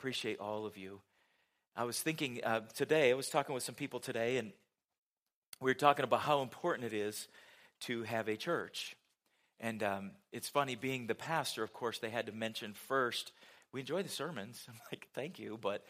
appreciate all of you. I was thinking today, I was talking with some people today, and we were talking about how important it is to have a church. And it's funny, being the pastor, of course, they had to mention first, we enjoy the sermons. I'm like, thank you, but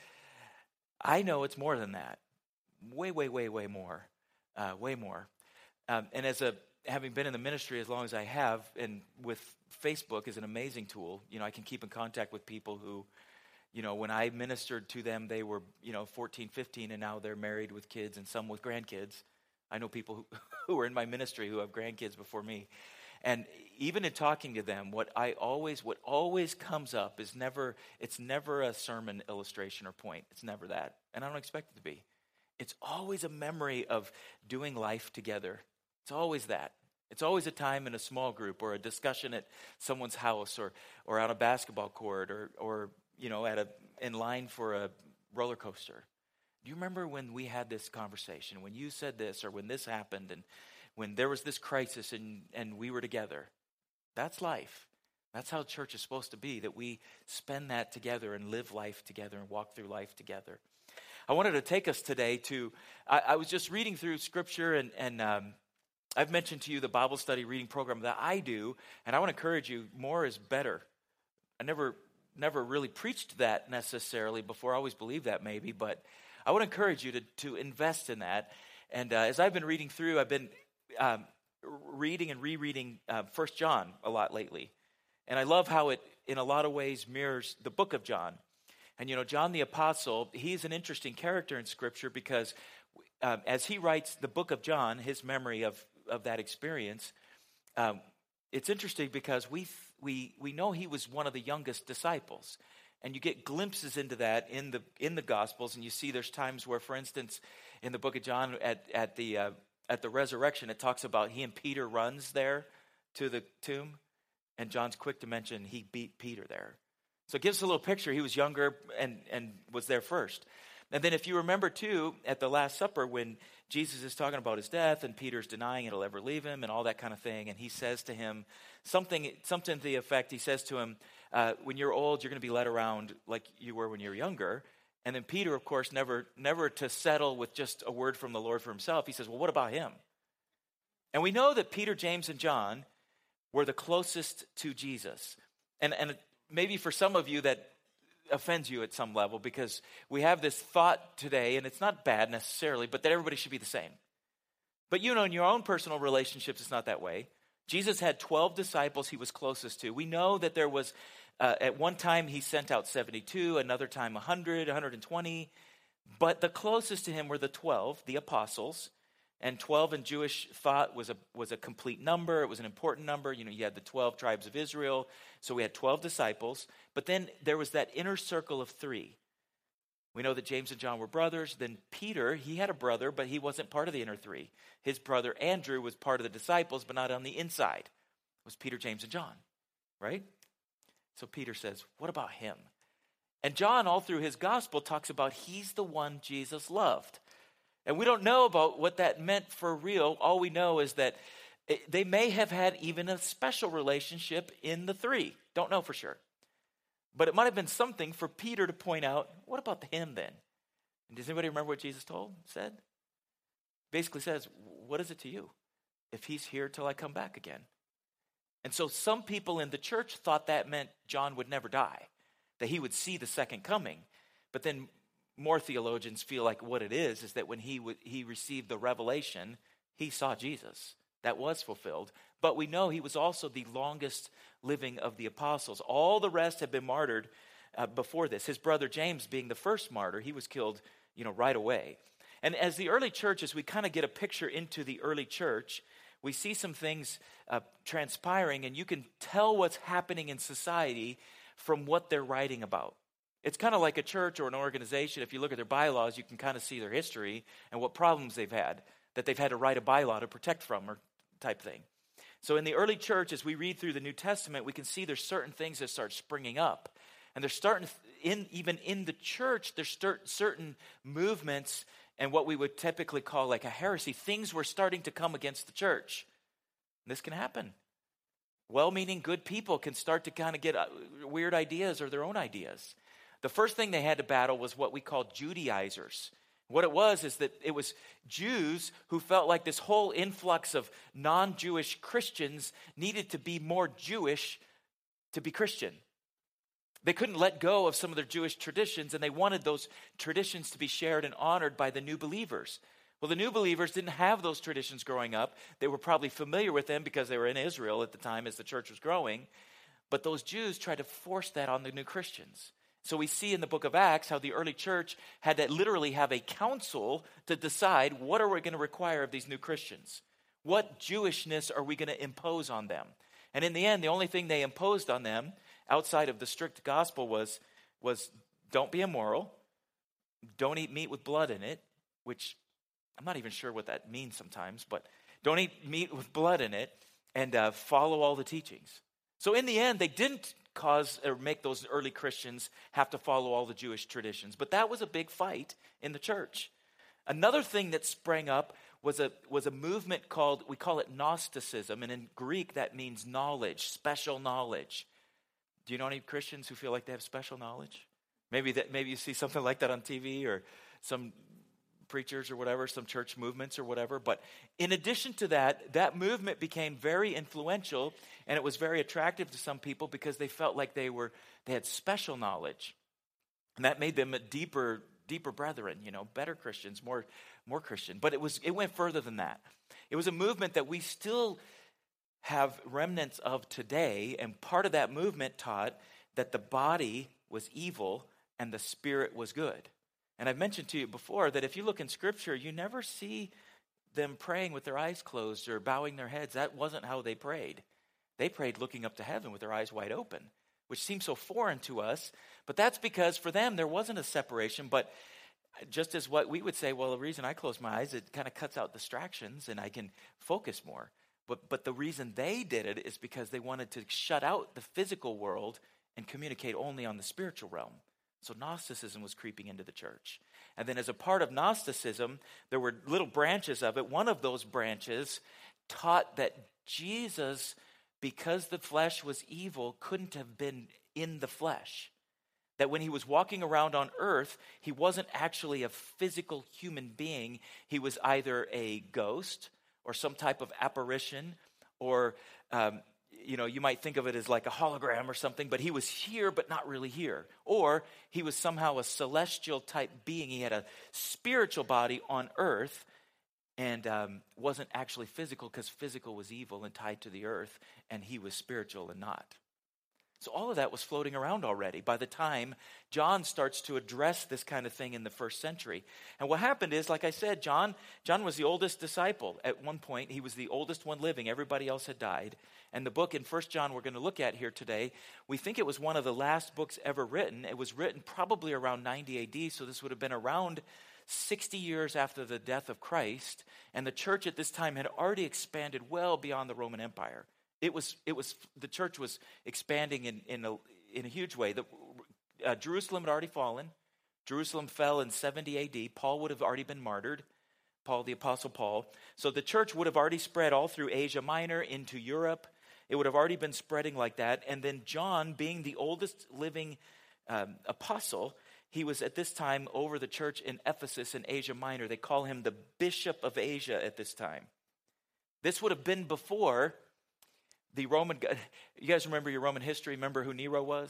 I know it's more than that. Way more. Way more. And having been in the ministry as long as I have, and with Facebook is an amazing tool, I can keep in contact with people who, when I ministered to them, they were, 14, 15, and now they're married with kids and some with grandkids. I know people who are in my ministry who have grandkids before me. And even in talking to them, what always comes up is it's never a sermon illustration or point. It's never that. And I don't expect it to be. It's always a memory of doing life together. It's always that. It's always a time in a small group or a discussion at someone's house or on a basketball court or in line for a roller coaster. Do you remember when we had this conversation, when you said this or when this happened and when there was this crisis and we were together? That's life. That's how church is supposed to be, that we spend that together and live life together and walk through life together. I wanted to take us today to, I was just reading through Scripture and I've mentioned to you the Bible study reading program that I do, and I want to encourage you, more is better. I never really preached that necessarily before. I always believed that maybe, but I would encourage you to invest in that. And as I've been reading through, I've been reading and rereading 1 John a lot lately. And I love how it, in a lot of ways, mirrors the book of John. And, John the Apostle, he's an interesting character in Scripture because as he writes the book of John, his memory of that experience, it's interesting because we know he was one of the youngest disciples. And you get glimpses into that in the Gospels, and you see there's times where, for instance, in the book of John at the resurrection, it talks about he and Peter runs there to the tomb, and John's quick to mention he beat Peter there. So it gives us a little picture. He was younger and was there first. And then if you remember too, at the Last Supper when Jesus is talking about his death and Peter's denying it'll ever leave him and all that kind of thing, and he says to him something to the effect, he says to him, when you're old, you're going to be led around like you were when you were younger. And then Peter, of course, never to settle with just a word from the Lord for himself. He says, well, what about him? And we know that Peter, James, and John were the closest to Jesus. And maybe for some of you that offends you at some level because we have this thought today, and it's not bad necessarily, but that everybody should be the same. But in your own personal relationships, it's not that way. Jesus had 12 disciples he was closest to. We know that there was, at one time he sent out 72, another time 100, 120. But the closest to him were the 12, the apostles. And 12 in Jewish thought was a complete number. It was an important number. You had the 12 tribes of Israel. So we had 12 disciples. But then there was that inner circle of 3. We know that James and John were brothers. Then Peter, he had a brother, but he wasn't part of the inner 3. His brother Andrew was part of the disciples, but not on the inside. It was Peter, James, and John, right? So Peter says, what about him? And John, all through his gospel, talks about he's the one Jesus loved. And we don't know about what that meant for real. All we know is that they may have had even a special relationship in the 3. Don't know for sure. But it might have been something for Peter to point out, what about him then? And does anybody remember what Jesus said? Basically says, what is it to you if he's here till I come back again? And so some people in the church thought that meant John would never die, that he would see the second coming. But then more theologians feel like what it is that when he received the revelation, he saw Jesus. That was fulfilled. But we know he was also the longest living of the apostles. All the rest had been martyred before this. His brother James being the first martyr, he was killed, right away. And as the early church, as we kind of get a picture into the early church, we see some things transpiring, and you can tell what's happening in society from what they're writing about. It's kind of like a church or an organization. If you look at their bylaws, you can kind of see their history and what problems they've had, that they've had to write a bylaw to protect from or type thing. So in the early church, as we read through the New Testament, we can see there's certain things that start springing up. And they're starting, even in the church, there's certain movements and what we would typically call like a heresy. Things were starting to come against the church. And this can happen. Well-meaning good people can start to kind of get weird ideas or their own ideas. The first thing they had to battle was what we call Judaizers. What it was is that it was Jews who felt like this whole influx of non-Jewish Christians needed to be more Jewish to be Christian. They couldn't let go of some of their Jewish traditions, and they wanted those traditions to be shared and honored by the new believers. Well, the new believers didn't have those traditions growing up. They were probably familiar with them because they were in Israel at the time as the church was growing. But those Jews tried to force that on the new Christians. So we see in the book of Acts how the early church had to literally have a council to decide, what are we going to require of these new Christians? What Jewishness are we going to impose on them? And in the end, the only thing they imposed on them outside of the strict gospel was don't be immoral, don't eat meat with blood in it, which I'm not even sure what that means sometimes, but don't eat meat with blood in it, and follow all the teachings. So in the end, they didn't cause or make those early Christians have to follow all the Jewish traditions, but that was a big fight in the church. Another thing that sprang up was a movement called, we call it Gnosticism, and in Greek that means knowledge, special knowledge. Do you know any Christians who feel like they have special knowledge? Maybe you see something like that on TV, or some preachers or whatever, some church movements or whatever. But in addition to that movement became very influential, and it was very attractive to some people because they felt like they had special knowledge, and that made them a deeper brethren, better Christians, more Christian. But it went further than that. It was a movement that we still have remnants of today, and part of that movement taught that the body was evil and the spirit was good. And I've mentioned to you before that if you look in Scripture, you never see them praying with their eyes closed or bowing their heads. That wasn't how they prayed. They prayed looking up to heaven with their eyes wide open, which seems so foreign to us. But that's because for them, there wasn't a separation. But just as what we would say, well, the reason I close my eyes, it kind of cuts out distractions and I can focus more. But the reason they did it is because they wanted to shut out the physical world and communicate only on the spiritual realm. So Gnosticism was creeping into the church. And then as a part of Gnosticism, there were little branches of it. One of those branches taught that Jesus, because the flesh was evil, couldn't have been in the flesh. That when he was walking around on earth, he wasn't actually a physical human being. He was either a ghost or some type of apparition, or you might think of it as like a hologram or something, but he was here but not really here. Or he was somehow a celestial type being. He had a spiritual body on earth and wasn't actually physical, because physical was evil and tied to the earth, and he was spiritual and not. So all of that was floating around already by the time John starts to address this kind of thing in the first century. And what happened is, like I said, John was the oldest disciple. At one point, he was the oldest one living. Everybody else had died. And the book in 1 John we're going to look at here today, we think it was one of the last books ever written. It was written probably around 90 AD, so this would have been around 60 years after the death of Christ. And the church at this time had already expanded well beyond the Roman Empire. The church was expanding in a huge way. Jerusalem had already fallen. Jerusalem fell in 70 AD. Paul would have already been martyred. Paul, the Apostle Paul. So the church would have already spread all through Asia Minor into Europe. It would have already been spreading like that. And then John, being the oldest living apostle, he was at this time over the church in Ephesus in Asia Minor. They call him the Bishop of Asia at this time. This would have been before the Roman. You guys remember your Roman history? Remember who Nero was?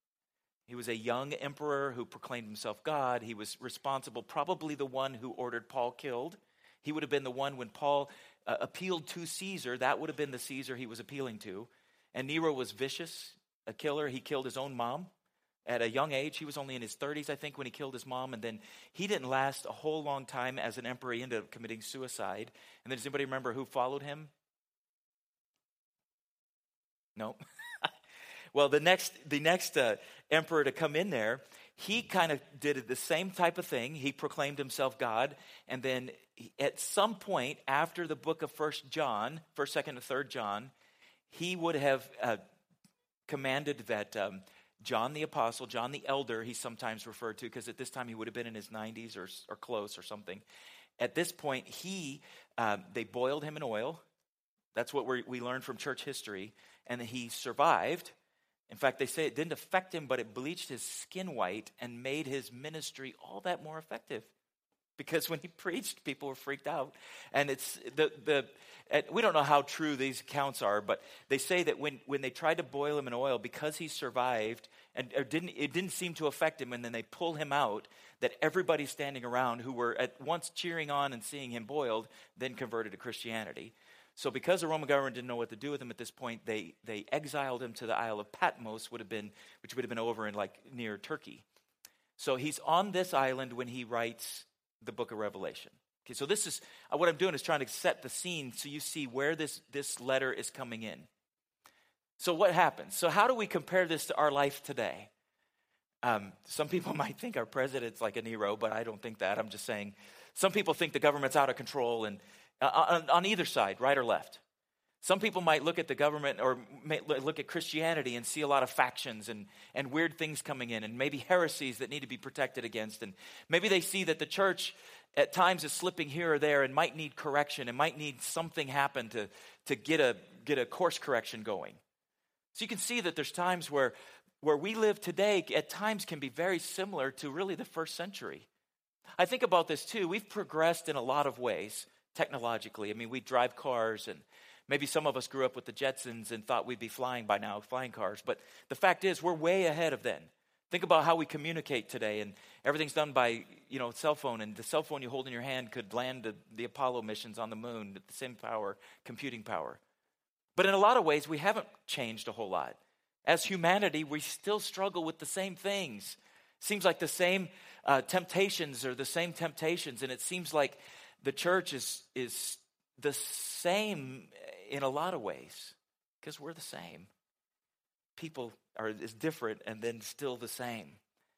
He was a young emperor who proclaimed himself God. He was responsible, probably the one who ordered Paul killed. He would have been the one when Paul appealed to Caesar. That would have been the Caesar he was appealing to. And Nero was vicious, a killer. He killed his own mom at a young age. He was only in his 30s, I think, when he killed his mom. And then he didn't last a whole long time as an emperor. He ended up committing suicide. And then does anybody remember who followed him? No. Well, the next emperor to come in there, he kind of did the same type of thing. He proclaimed himself God, and then at some point after the book of 1st, 2nd, and 3rd John, he would have commanded that John the Apostle, John the Elder, he's sometimes referred to, because at this time he would have been in his 90s or close or something. At this point, they boiled him in oil. That's what we learned from church history. And he survived. In fact, they say it didn't affect him, but it bleached his skin white and made his ministry all that more effective. Because when he preached, people were freaked out. And it's we don't know how true these accounts are, but they say that when they tried to boil him in oil, because he survived, and it didn't seem to affect him, and then they pull him out, that everybody standing around who were at once cheering on and seeing him boiled, then converted to Christianity. So because the Roman government didn't know what to do with him at this point, they exiled him to the Isle of Patmos, which would have been over in near Turkey. So he's on this island when he writes the book of Revelation. Okay, so this is what I'm doing is trying to set the scene so you see where this letter is coming in. So what happens? So how do we compare this to our life today? Some people might think our president's like a Nero, but I don't think that. I'm just saying some people think the government's out of control, and on either side, right or left. Some people might look at the government or look at Christianity and see a lot of factions and weird things coming in, and maybe heresies that need to be protected against. And maybe they see that the church at times is slipping here or there and might need correction and might need something happen to get a course correction going. So you can see that there's times where we live today at times can be very similar to really the first century. I think about this too. We've progressed in a lot of ways technologically. I mean, we drive cars, and maybe some of us grew up with the Jetsons and thought we'd be flying by now, flying cars. But the fact is, we're way ahead of then. Think about how we communicate today, and everything's done by, cell phone. And the cell phone you hold in your hand could land the Apollo missions on the moon at the same power, computing power. But in a lot of ways, we haven't changed a whole lot. As humanity, we still struggle with the same things. Seems like the same temptations are the same temptations, and it seems like the church is the same in a lot of ways, because we're the same. People is different and then still the same.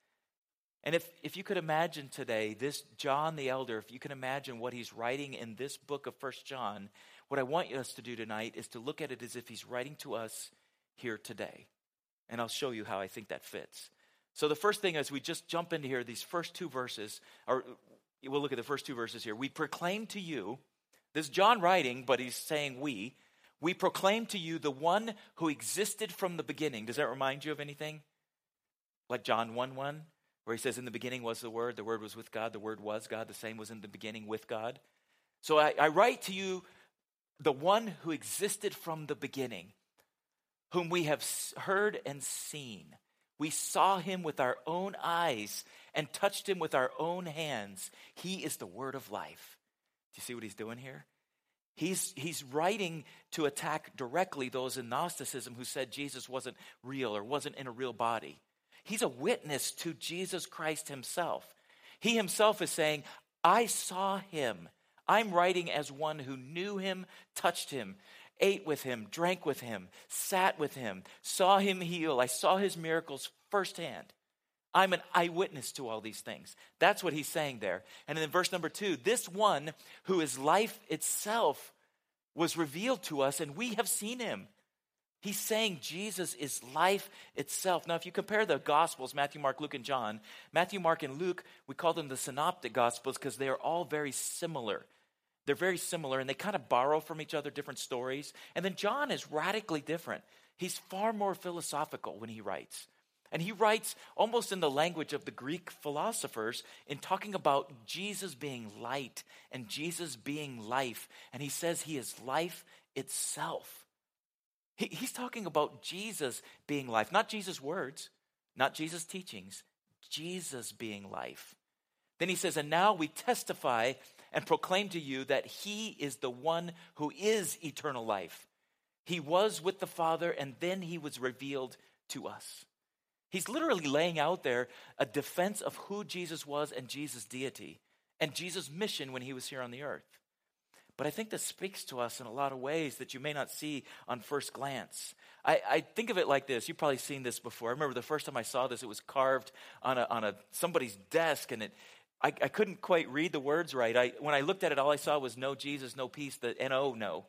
And if you could imagine today, this John the Elder, if you can imagine what he's writing in this book of 1 John, what I want us to do tonight is to look at it as if he's writing to us here today. And I'll show you how I think that fits. So the first thing as we just jump into here, these first two verses, or we'll look at the first two verses here. We proclaim to you, this is John writing, but he's saying we proclaim to you the one who existed from the beginning. Does that remind you of anything? Like John 1:1, where he says, in the beginning was the Word was with God, the Word was God, the same was in the beginning with God. So I write to you the one who existed from the beginning, whom we have heard and seen. We saw him with our own eyes and touched him with our own hands. He is the word of life. Do you see what he's doing here? He's writing to attack directly those in Gnosticism who said Jesus wasn't real or wasn't in a real body. He's a witness to Jesus Christ himself. He himself is saying, I saw him. I'm writing as one who knew him, touched him, ate with him, drank with him, sat with him, saw him heal. I saw his miracles firsthand. I'm an eyewitness to all these things. That's what he's saying there. And then in verse number 2, this one who is life itself was revealed to us, and we have seen him. He's saying Jesus is life itself. Now, if you compare the Gospels, Matthew, Mark, Luke, and John, Matthew, Mark, and Luke, we call them the Synoptic Gospels because they are all very similar. They're very similar, and they kind of borrow from each other different stories. And then John is radically different. He's far more philosophical when he writes. And he writes almost in the language of the Greek philosophers in talking about Jesus being light and Jesus being life. And he says he is life itself. He's talking about Jesus being life, not Jesus' words, not Jesus' teachings, Jesus being life. Then he says, and now we testify and proclaim to you that he is the one who is eternal life. He was with the Father, and then he was revealed to us. He's literally laying out there a defense of who Jesus was and Jesus' deity and Jesus' mission when he was here on the earth. But I think this speaks to us in a lot of ways that you may not see on first glance. I think of it like this. You've probably seen this before. I remember the first time I saw this, it was carved on somebody's desk, and I couldn't quite read the words right. When I looked at it, all I saw was no Jesus, no peace, the N-O, no.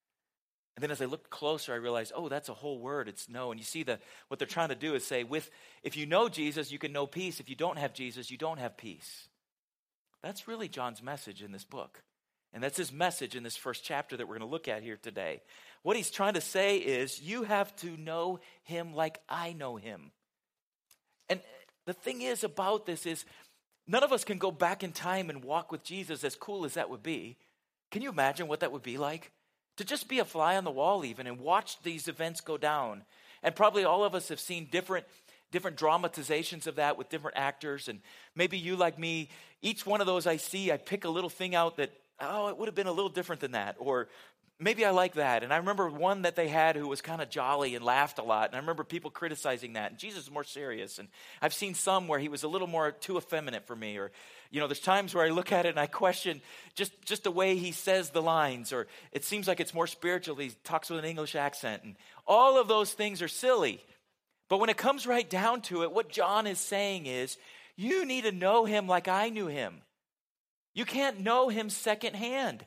And then as I looked closer, I realized, oh, that's a whole word. It's no. And you see what they're trying to do is say, if you know Jesus, you can know peace. If you don't have Jesus, you don't have peace. That's really John's message in this book. And that's his message in this first chapter that we're going to look at here today. What he's trying to say is, you have to know him like I know him. And the thing is about this is, none of us can go back in time and walk with Jesus, as cool as that would be. Can you imagine what that would be like? To just be a fly on the wall even and watch these events go down. And probably all of us have seen different dramatizations of that with different actors. And maybe you, like me, each one of those I see, I pick a little thing out that, oh, it would have been a little different than that. Or maybe I like that. And I remember one that they had who was kind of jolly and laughed a lot. And I remember people criticizing that. And Jesus is more serious. And I've seen some where he was a little more too effeminate for me. Or, there's times where I look at it and I question just the way he says the lines. Or it seems like it's more spiritual. He talks with an English accent. And all of those things are silly. But when it comes right down to it, what John is saying is, you need to know him like I knew him. You can't know him secondhand.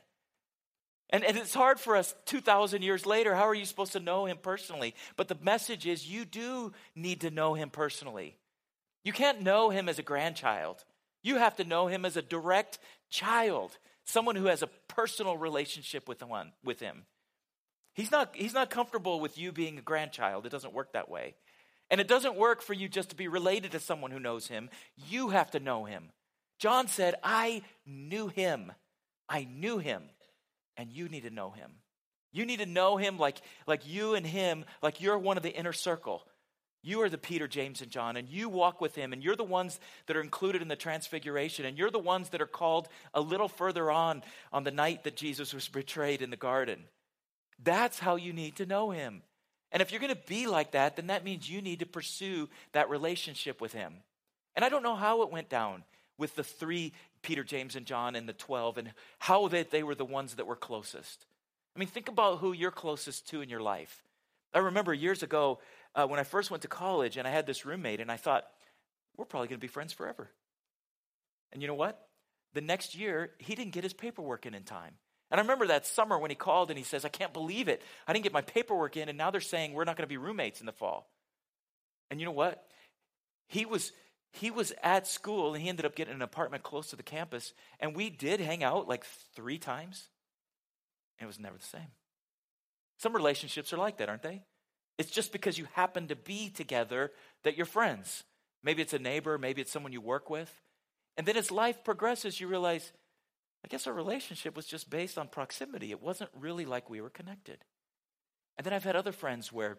And it's hard for us 2,000 years later. How are you supposed to know him personally? But the message is, you do need to know him personally. You can't know him as a grandchild. You have to know him as a direct child, someone who has a personal relationship with him. He's not comfortable with you being a grandchild. It doesn't work that way. And it doesn't work for you just to be related to someone who knows him. You have to know him. John said, I knew him. I knew him. And you need to know him. You need to know him like you and him, like you're one of the inner circle. You are the Peter, James, and John, and you walk with him, and you're the ones that are included in the transfiguration, and you're the ones that are called a little further on the night that Jesus was betrayed in the garden. That's how you need to know him. And if you're going to be like that, then that means you need to pursue that relationship with him. And I don't know how it went down with the 3, Peter, James, and John, and the 12, and how they were the ones that were closest. I mean, think about who you're closest to in your life. I remember years ago when I first went to college, and I had this roommate, and I thought, we're probably going to be friends forever. And you know what? The next year, he didn't get his paperwork in time. And I remember that summer when he called and he says, I can't believe it. I didn't get my paperwork in, and now they're saying we're not going to be roommates in the fall. And you know what? He was at school, and he ended up getting an apartment close to the campus, and we did hang out like 3 times, and it was never the same. Some relationships are like that, aren't they? It's just because you happen to be together that you're friends. Maybe it's a neighbor, maybe it's someone you work with. And then as life progresses, you realize, I guess our relationship was just based on proximity. It wasn't really like we were connected. And then I've had other friends where,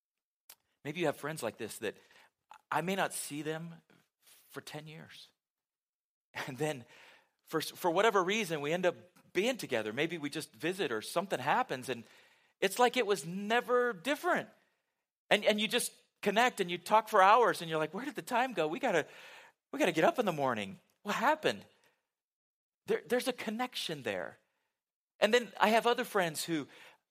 maybe you have friends like this, that I may not see them for 10 years. And then for whatever reason, we end up being together. Maybe we just visit or something happens, and it's like it was never different. And you just connect and you talk for hours, and you're like, where did the time go? We gotta get up in the morning. What happened? There's a connection there. And then I have other friends who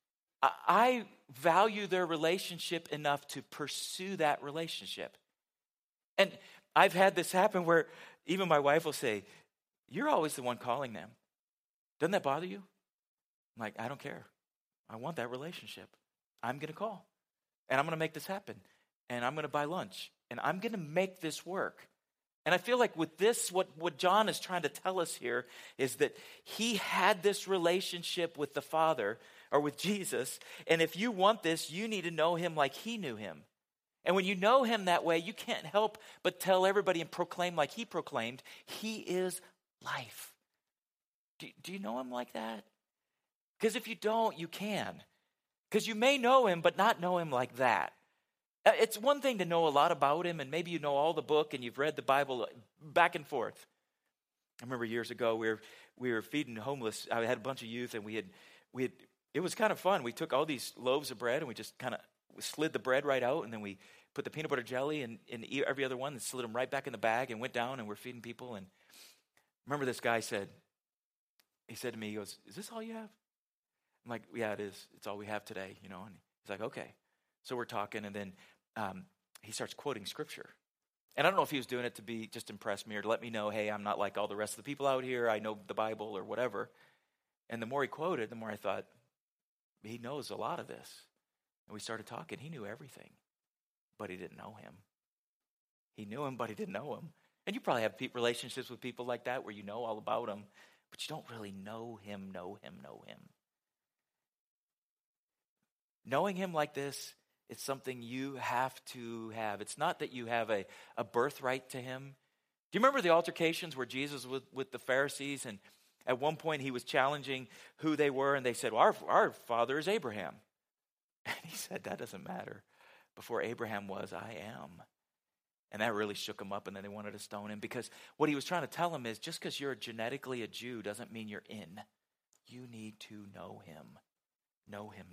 I value their relationship enough to pursue that relationship. And I've had this happen where even my wife will say, you're always the one calling them. Doesn't that bother you? I'm like, I don't care. I want that relationship. I'm going to call. And I'm going to make this happen. And I'm going to buy lunch. And I'm going to make this work. And I feel like with this, what John is trying to tell us here is that he had this relationship with the Father, or with Jesus. And if you want this, you need to know him like he knew him. And when you know him that way, you can't help but tell everybody and proclaim like he proclaimed, he is life. Do you know him like that? Because if you don't, you can. Because you may know him, but not know him like that. It's one thing to know a lot about him, and maybe you know all the book and you've read the Bible back and forth. I remember years ago we were feeding homeless. I had a bunch of youth, and we had it was kind of fun. We took all these loaves of bread and we just kind of slid the bread right out, and then we put the peanut butter jelly in every other one and slid them right back in the bag and went down, and we're feeding people. And I remember this guy said to me, he goes, "Is this all you have?" I'm like, "Yeah, it is. It's all we have today, And he's like, "Okay." So we're talking, and then he starts quoting scripture. And I don't know if he was doing it to be just impress me or to let me know, hey, I'm not like all the rest of the people out here. I know the Bible or whatever. And the more he quoted, the more I thought, he knows a lot of this. And we started talking. He knew everything, but he didn't know him. He knew him, but he didn't know him. And you probably have relationships with people like that where you know all about them, but you don't really know him. Knowing him like this, it's something you have to have. It's not that you have a birthright to him. Do you remember the altercations where Jesus was with the Pharisees, and at one point he was challenging who they were, and they said, well, our father is Abraham. And he said, that doesn't matter. Before Abraham was, I am. And that really shook him up, and then they wanted to stone him, because what he was trying to tell him is just because you're genetically a Jew doesn't mean you're in. You need to know him. Know him.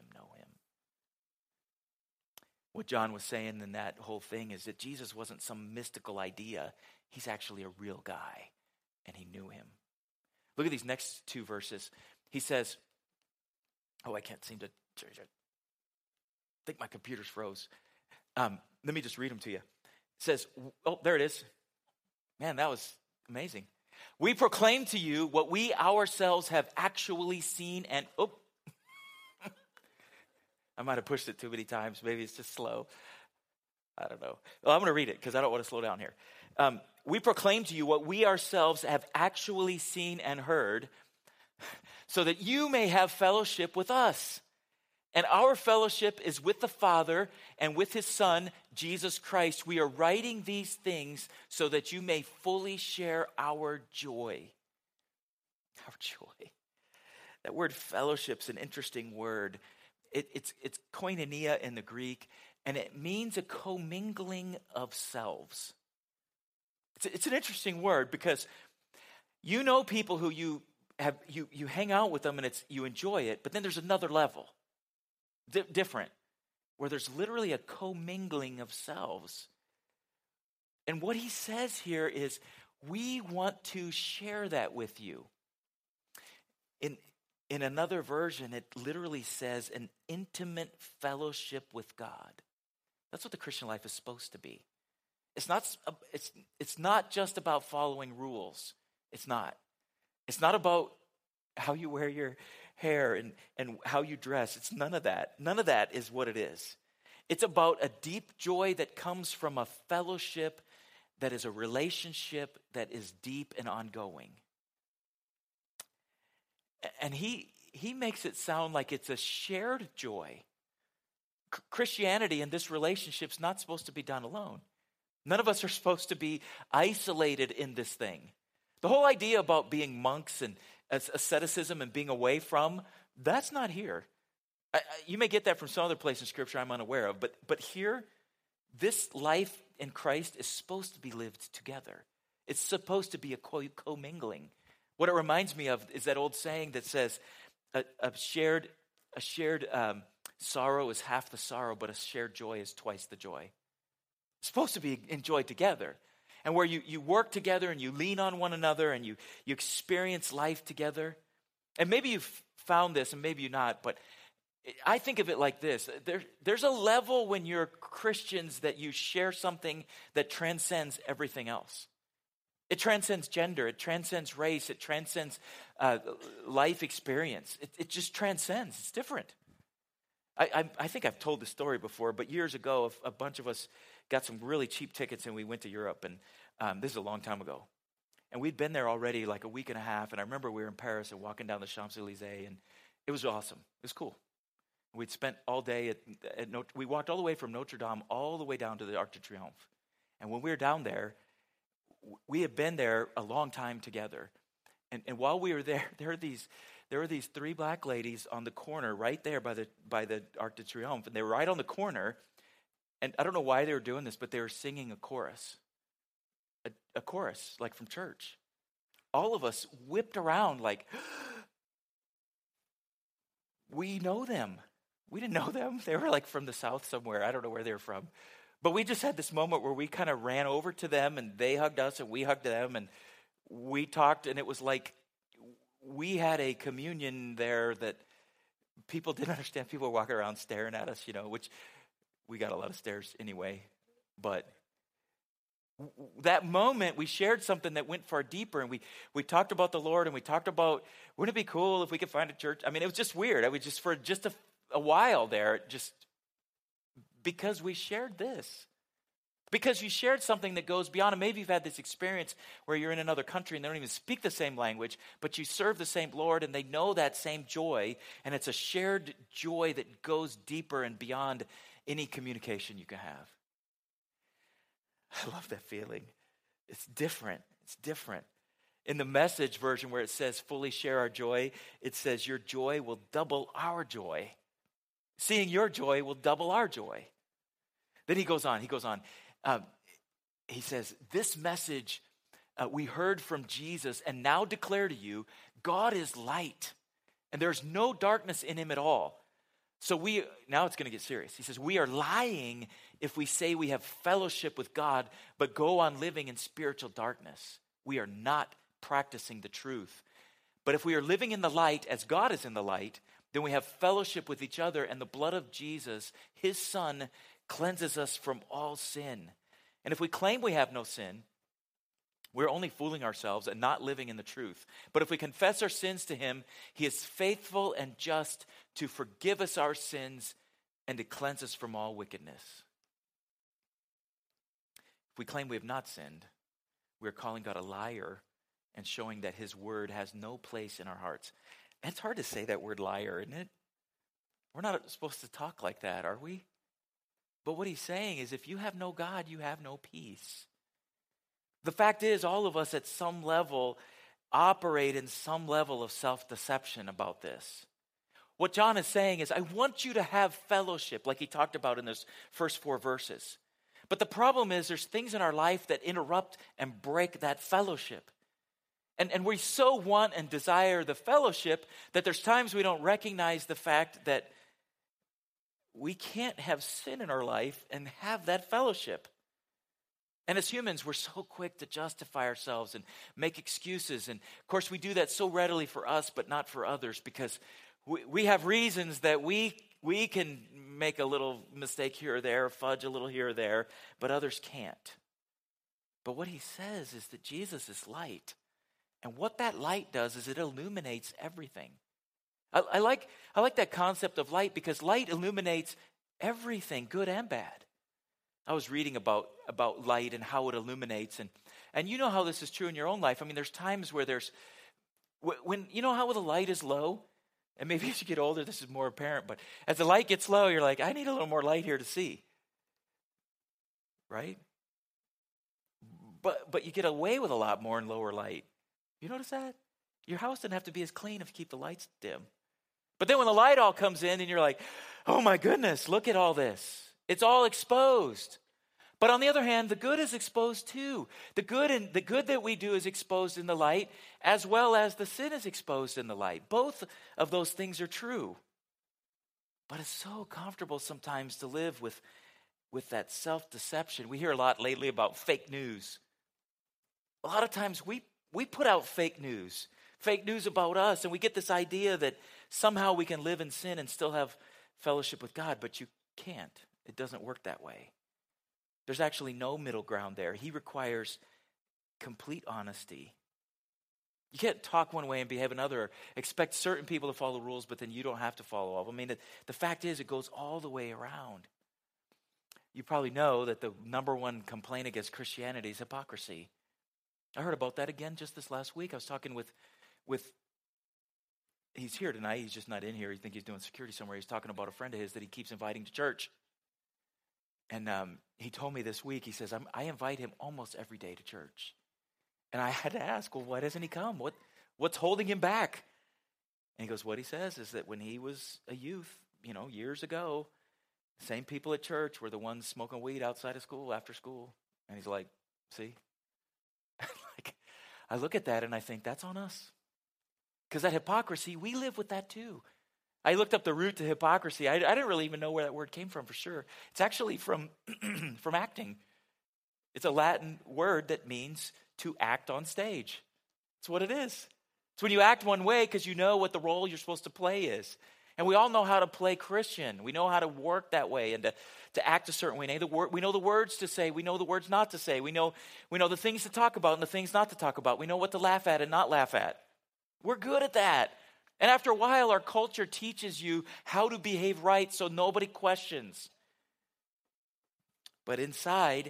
What John was saying in that whole thing is that Jesus wasn't some mystical idea. He's actually a real guy, and he knew him. Look at these next two verses. He says, I can't seem to, I think my computer's froze. Let me just read them to you. It says, there it is. Man, that was amazing. We proclaim to you what we ourselves have actually seen and, I might have pushed it too many times. Maybe it's just slow. I don't know. Well, I'm going to read it because I don't want to slow down here. We proclaim to you what we ourselves have actually seen and heard, so that you may have fellowship with us. And our fellowship is with the Father and with his Son, Jesus Christ. We are writing these things so that you may fully share our joy. Our joy. That word fellowship's an interesting word. It's koinonia in the Greek, and it means a commingling of selves. It's an interesting word, because you know people who you hang out with them and you enjoy it, but then there's another level, different, where there's literally a commingling of selves. And what he says here is, we want to share that with you. In another version, it literally says an intimate fellowship with God. That's what the Christian life is supposed to be. It's not just about following rules. It's not. It's not about how you wear your hair and how you dress. It's none of that. None of that is what it is. It's about a deep joy that comes from a fellowship that is a relationship that is deep and ongoing. And he makes it sound like it's a shared joy. Christianity and this relationship is not supposed to be done alone. None of us are supposed to be isolated in this thing. The whole idea about being monks and asceticism and being away from, that's not here. You may get that from some other place in Scripture I'm unaware of, but here, this life in Christ is supposed to be lived together. It's supposed to be a commingling. What it reminds me of is that old saying that says, a shared sorrow is half the sorrow, but a shared joy is twice the joy. It's supposed to be enjoyed together. And where you work together and you lean on one another and you experience life together. And maybe you've found this and maybe you're not, but I think of it like this. There's a level when you're Christians that you share something that transcends everything else. It transcends gender, it transcends race, it transcends life experience. It just transcends. It's different. I think I've told this story before, but years ago, a bunch of us got some really cheap tickets and we went to Europe, and this is a long time ago. And we'd been there already like a week and a half, and I remember we were in Paris and walking down the Champs-Élysées, and it was awesome. It was cool. We'd spent all day we walked all the way from Notre Dame all the way down to the Arc de Triomphe. And when we were down there, we had been there a long time together. And while we were there, there were these three black ladies on the corner right there by the Arc de Triomphe. And they were right on the corner. And I don't know why they were doing this, but they were singing a chorus. A chorus, like from church. All of us whipped around like, we know them. We didn't know them. They were like from the South somewhere. I don't know where they were from. But we just had this moment where we kind of ran over to them and they hugged us and we hugged them and we talked, and it was like we had a communion there that people didn't understand. People were walking around staring at us, which we got a lot of stares anyway. But that moment, we shared something that went far deeper, and we talked about the Lord, and we talked about, wouldn't it be cool if we could find a church? I mean, it was just weird. I was just for just a while there, just because we shared this. Because you shared something that goes beyond, and maybe you've had this experience where you're in another country and they don't even speak the same language, but you serve the same Lord and they know that same joy, and it's a shared joy that goes deeper and beyond any communication you can have. I love that feeling. It's different. It's different. In the Message version where it says fully share our joy, it says your joy will double our joy. Seeing your joy will double our joy. Then he goes on. He says, this message we heard from Jesus and now declare to you, God is light and there's no darkness in him at all. So now it's going to get serious. He says, we are lying if we say we have fellowship with God, but go on living in spiritual darkness. We are not practicing the truth. But if we are living in the light as God is in the light, then we have fellowship with each other, and the blood of Jesus, his Son, cleanses us from all sin. And if we claim we have no sin, we're only fooling ourselves and not living in the truth. But if we confess our sins to him, he is faithful and just to forgive us our sins and to cleanse us from all wickedness. If we claim we have not sinned, we're calling God a liar and showing that his word has no place in our hearts. And it's hard to say that word liar, isn't it? We're not supposed to talk like that, are we? But what he's saying is if you have no God, you have no peace. The fact is, all of us at some level operate in some level of self-deception about this. What John is saying is, I want you to have fellowship, like he talked about in those first 4 verses. But the problem is there's things in our life that interrupt and break that fellowship. And we so want and desire the fellowship that there's times we don't recognize the fact that we can't have sin in our life and have that fellowship. And as humans, we're so quick to justify ourselves and make excuses. And of course, we do that so readily for us, but not for others, because we have reasons that we can make a little mistake here or there, fudge a little here or there, but others can't. But what he says is that Jesus is light. And what that light does is it illuminates everything. I like that concept of light because light illuminates everything, good and bad. I was reading about light and how it illuminates, and you know how this is true in your own life. I mean, there's times where when you know how the light is low, and maybe as you get older, this is more apparent, but as the light gets low, you're like, I need a little more light here to see, right? But you get away with a lot more in lower light. You notice that? Your house doesn't have to be as clean if you keep the lights dim. But then when the light all comes in and you're like, oh my goodness, look at all this. It's all exposed. But on the other hand, the good is exposed too. The good that we do is exposed in the light as well as the sin is exposed in the light. Both of those things are true. But it's so comfortable sometimes to live with that self-deception. We hear a lot lately about fake news. A lot of times we put out fake news about us, and we get this idea that somehow we can live in sin and still have fellowship with God, but you can't. It doesn't work that way. There's actually no middle ground there. He requires complete honesty. You can't talk one way and behave another, expect certain people to follow rules, but then you don't have to follow all. I mean, the fact is, it goes all the way around. You probably know that the number one complaint against Christianity is hypocrisy. I heard about that again just this last week. I was talking with he's here tonight. He's just not in here. You think he's doing security somewhere. He's talking about a friend of his that he keeps inviting to church. And he told me this week, he says, I invite him almost every day to church. And I had to ask, well, why doesn't he come? What's holding him back? And he goes, what he says is that when he was a youth, years ago, the same people at church were the ones smoking weed outside of school, after school. And he's like, see? I look at that and I think that's on us. Because that hypocrisy, we live with that too. I looked up the root to hypocrisy. I didn't really even know where that word came from for sure. It's actually from acting. It's a Latin word that means to act on stage. That's what it is. It's when you act one way because you know what the role you're supposed to play is. And we all know how to play Christian. We know how to work that way and to act a certain way. We know the words to say. We know the words not to say. We know the things to talk about and the things not to talk about. We know what to laugh at and not laugh at. We're good at that. And after a while, our culture teaches you how to behave right so nobody questions. But inside,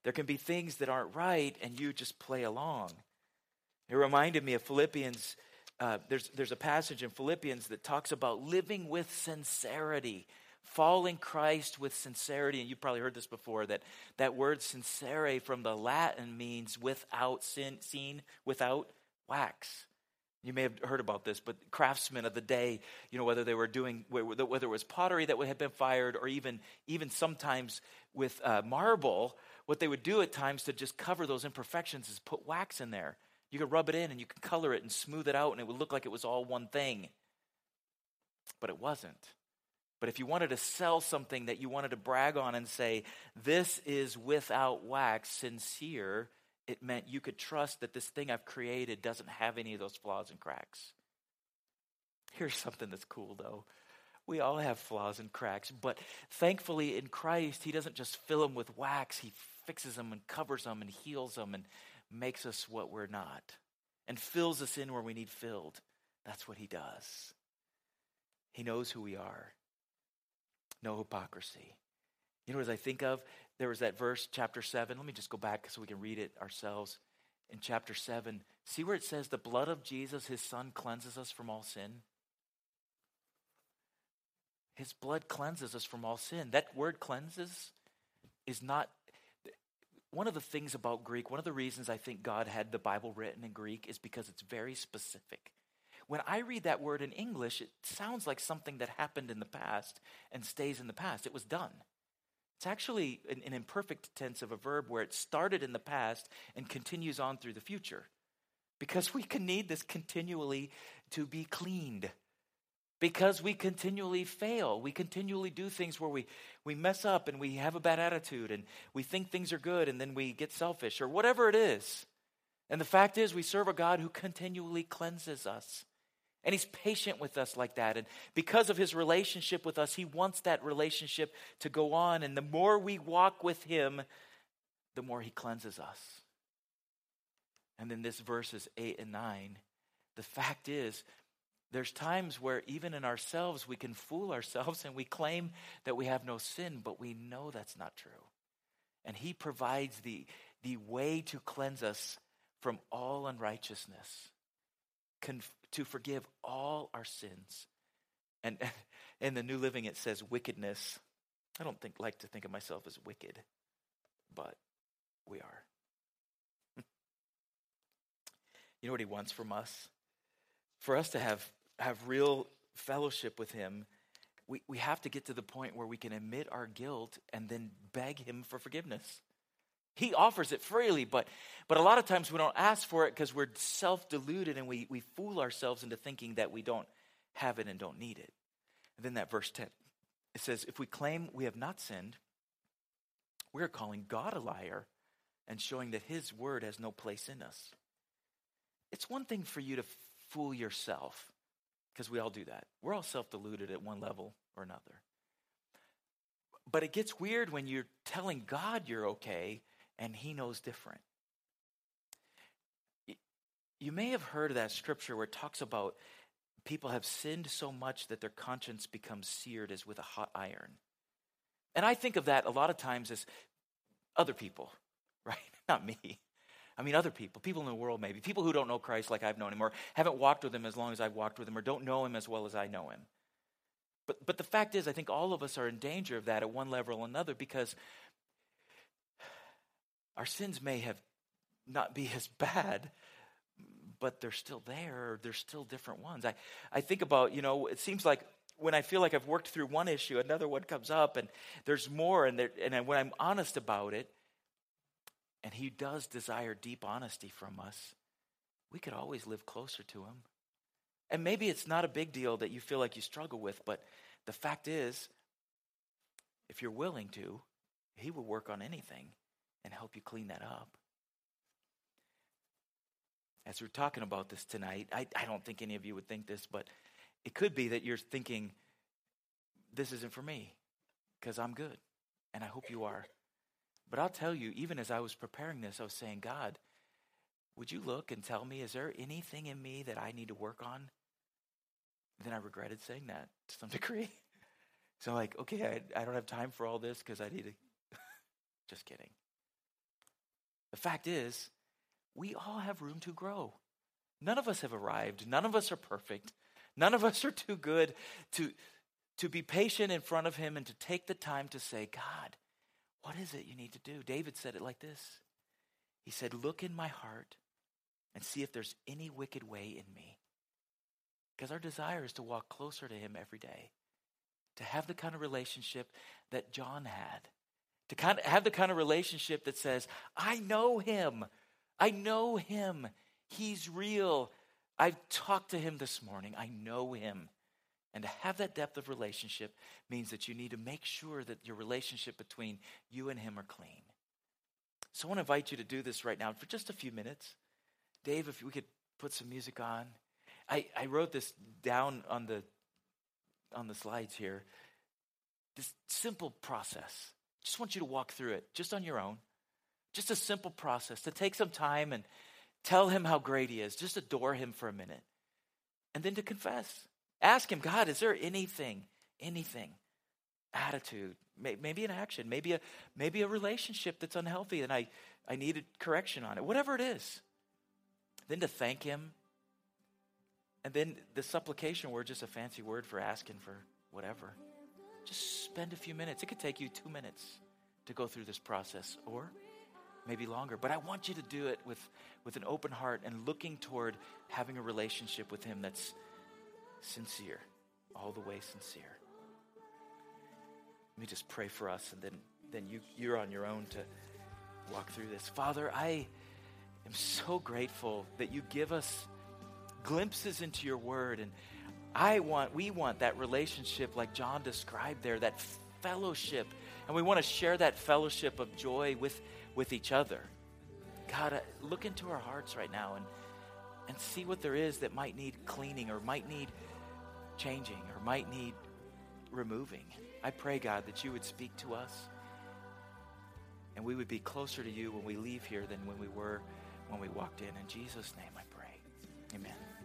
There can be things that aren't right, and you just play along. It reminded me of Philippians. There's a passage in Philippians that talks about living with sincerity, following Christ with sincerity. And you've probably heard this before, that word sincere from the Latin means without sin, seen without wax. You may have heard about this, but craftsmen of the day, whether they were doing, whether it was pottery that had been fired, or even sometimes with marble, what they would do at times to just cover those imperfections is put wax in there. You could rub it in and you could color it and smooth it out, and it would look like it was all one thing. But it wasn't. But if you wanted to sell something that you wanted to brag on and say, this is without wax, sincere, it meant you could trust that this thing I've created doesn't have any of those flaws and cracks. Here's something that's cool, though. We all have flaws and cracks, but thankfully in Christ, he doesn't just fill them with wax. He fixes them and covers them and heals them and makes us what we're not and fills us in where we need filled. That's what he does. He knows who we are. No hypocrisy. You know what I think of? There was that verse, chapter 7. Let me just go back so we can read it ourselves. In chapter 7, see where it says the blood of Jesus, his son, cleanses us from all sin? His blood cleanses us from all sin. That word cleanses is not, one of the things about Greek, one of the reasons I think God had the Bible written in Greek is because it's very specific. When I read that word in English, it sounds like something that happened in the past and stays in the past. It was done. It's actually an imperfect tense of a verb where it started in the past and continues on through the future. Because we can need this continually to be cleaned. Because we continually fail. We continually do things where we mess up and we have a bad attitude and we think things are good and then we get selfish or whatever it is. And the fact is we serve a God who continually cleanses us. And he's patient with us like that. And because of his relationship with us, he wants that relationship to go on. And the more we walk with him, the more he cleanses us. And then this verses 8 and 9, the fact is, there's times where even in ourselves, we can fool ourselves and we claim that we have no sin, but we know that's not true. And he provides the way to cleanse us from all unrighteousness, to forgive all our sins. And in the New Living, it says wickedness. I don't like to think of myself as wicked, but we are. You know what he wants from us? For us to have real fellowship with him, we have to get to the point where we can admit our guilt and then beg him for forgiveness. He offers it freely, but a lot of times we don't ask for it because we're self-deluded and we fool ourselves into thinking that we don't have it and don't need it. And then that verse 10, it says, if we claim we have not sinned, we are calling God a liar and showing that his word has no place in us. It's one thing for you to fool yourself, because we all do that. We're all self-deluded at one level or another. But it gets weird when you're telling God you're okay and he knows different. You may have heard of that scripture where it talks about people have sinned so much that their conscience becomes seared as with a hot iron. And I think of that a lot of times as other people, right? Not me. I mean, other people in the world maybe, people who don't know Christ like I've known him or haven't walked with him as long as I've walked with him or don't know him as well as I know him. But the fact is, I think all of us are in danger of that at one level or another because our sins may have not be as bad, but they're still there. Or they're still different ones. I think about, it seems like when I feel like I've worked through one issue, another one comes up and there's more. And when I'm honest about it, and he does desire deep honesty from us, we could always live closer to him. And maybe it's not a big deal that you feel like you struggle with, but the fact is, if you're willing to, he will work on anything and help you clean that up. As we're talking about this tonight, I don't think any of you would think this, but it could be that you're thinking, this isn't for me because I'm good, and I hope you are. But I'll tell you, even as I was preparing this, I was saying, God, would you look and tell me, is there anything in me that I need to work on? Then I regretted saying that to some degree. So I'm like, okay, I don't have time for all this because I need to. Just kidding. The fact is, we all have room to grow. None of us have arrived. None of us are perfect. None of us are too good to be patient in front of him and to take the time to say, God, what is it you need to do? David said it like this. He said, look in my heart and see if there's any wicked way in me. Because our desire is to walk closer to him every day, to have the kind of relationship that John had, to have the kind of relationship that says, I know him. I know him. He's real. I've talked to him this morning. I know him. And to have that depth of relationship means that you need to make sure that your relationship between you and him are clean. So I want to invite you to do this right now for just a few minutes. Dave, if we could put some music on. I wrote this down on the slides here. This simple process. Just want you to walk through it just on your own. Just a simple process to take some time and tell him how great he is. Just adore him for a minute. And then to confess. Ask him, God, is there anything, attitude, maybe an action, maybe a relationship that's unhealthy and I needed correction on it, whatever it is. Then to thank him. And then the supplication word, just a fancy word for asking for whatever. Just spend a few minutes. It could take you 2 minutes to go through this process or maybe longer. But I want you to do it with an open heart and looking toward having a relationship with him that's sincere, all the way sincere. Let me just pray for us, and then you're on your own to walk through this. Father, I am so grateful that you give us glimpses into your word, and we want that relationship like John described there, that fellowship, and we want to share that fellowship of joy with each other. God, look into our hearts right now and see what there is that might need cleaning or might need changing or might need removing. I pray, God, that you would speak to us and we would be closer to you when we leave here than when we were when we walked in. In Jesus' name I pray. Amen.